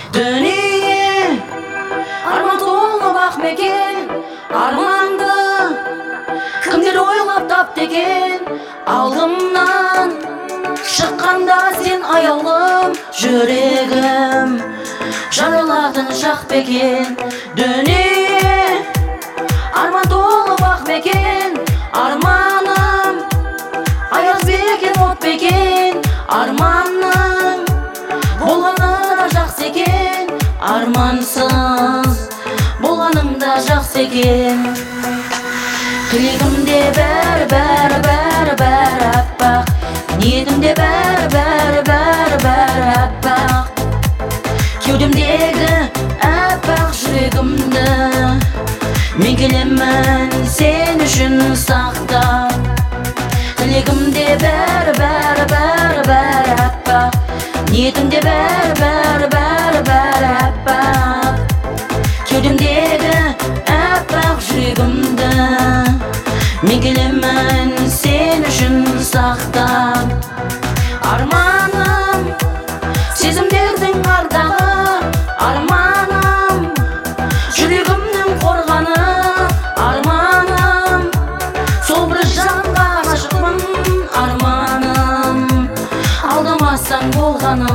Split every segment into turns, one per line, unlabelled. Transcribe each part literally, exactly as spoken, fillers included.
Дүние арман толы бақ мекен, арманды кімдер ойлап тапты екен. Алдымнан шыққанда сен аяулым, жүрегім жарылатын шақ бекен. Дүние арман толы бақ мекен, арманым аяз бекен, от бекен. Арманың болғаны да жақсы екен, армансыз болғаның да жақсы екен. Тілегімде бәрі бәрі бәрі бәрі аппақ, ниетімде бәрі бәрі бәрі бәрі аппақ. Кеудемдегі аппақ жүрегімді мен келемін сен үшін сақтап. Тілегімде бәрі бәрі бәрі бәрі аппақ, ниетімде бәрі бәрі бәрі бәрі аппақ. Кеудемдегі аппақ жүрегімді мен келемін сен үшін сақтап. Арманым сезімдердің ардағы, арманым жүрегімнің қорғаны. Арманым сол бір жанға ғашықпын, арманым алдамасаң болғаны.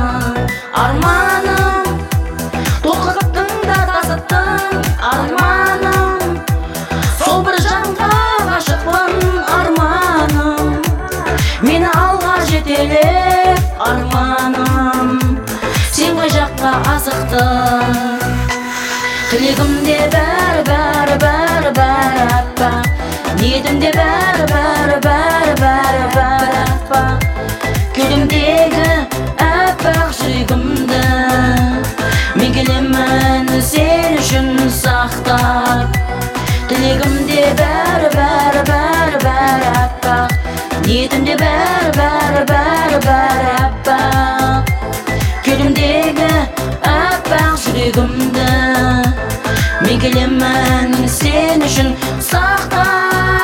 Арманым тоқтаттың да тасыттың, арманым сол бір жанға ғашықпын, арманым мені алға жетелеп. Арманым сен қай жаққа асықтың. Тілегімде бәрі бәрі бәрі бәрі аппақ, ниетімде бәрі бәрі бәрі бәрі бәрі аппақ. Кеудемдегі аппақ жүрегімді мен келемін сен үшін сақтап. Тілегімде бәрі бәрі бәрі бәрі аппақ, ниетімде бәрі бәрі бәрі бәрі аппақ. Кеудемдегі аппақ жүрегімді мен келемін сен үшін сақтап.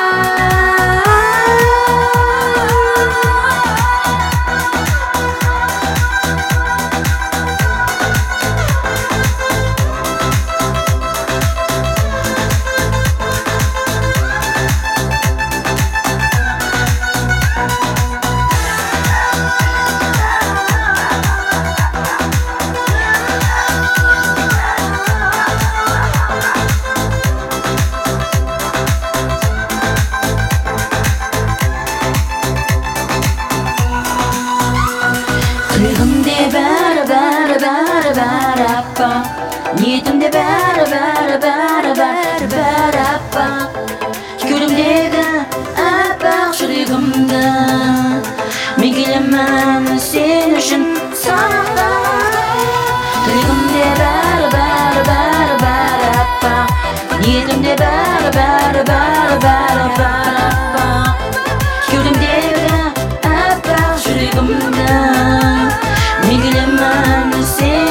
Тілегімде бәрі бәрі бәрі бәрі аппақ, ниетімде бәрі бәрі бәрі бәрі бәрі аппақ. Кеудемдегі аппақ жүрегімді мен келемін сен үшін сақтап. Тілегімде бәрі бәрі бәрі бәрі аппақ, ниетімде бәрі бәрі бәрі бәрі бәрі аппақ. Кеудемдегі аппақ жүрегімді мен келемін сен